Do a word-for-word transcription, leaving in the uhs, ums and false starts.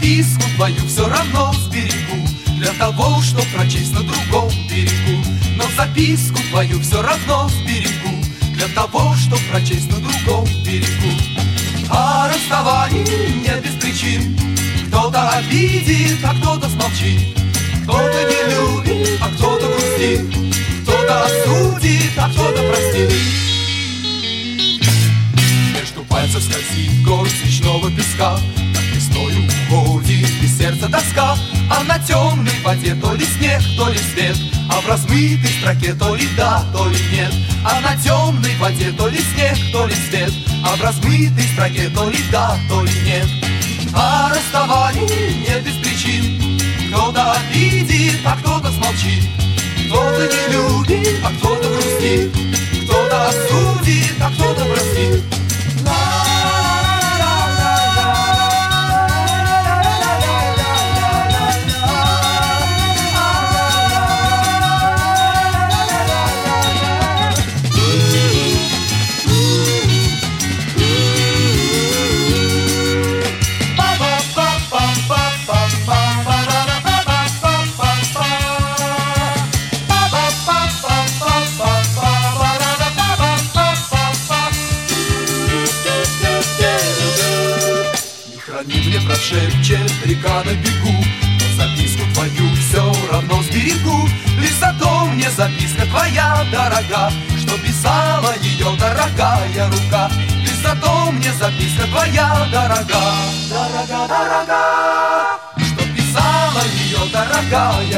записку твою все равно сберегу, для того, чтоб прочесть на другом берегу. Но записку твою все равно сберегу, для того, чтоб прочесть на другом берегу. А расставание не без причин, кто-то обидит, а кто-то смолчит, кто-то не любит, а кто-то грустит, кто-то осудит, а кто-то простит. Между пальцев скользит горсть речного песка, над весною уходит из сердца тоска. А на темной воде то ли снег, то ли свет, а в размытой строке то ли да, то ли нет. А на темной воде то ли снег, то ли свет, а в размытой строке то ли да, то ли нет. А расставание не без причин, кто-то обидит, а кто-то смолчит, кто-то не любит, а кто-то грустит, кто-то осудит, а кто-то простит. Мне прошепчет река на бегу, но записку твою все равно сберегу. Лишь зато мне записка твоя дорога, что писала ее дорогая рука. Лишь зато мне записка твоя дорога, дорога, дорога, что писала ее дорогая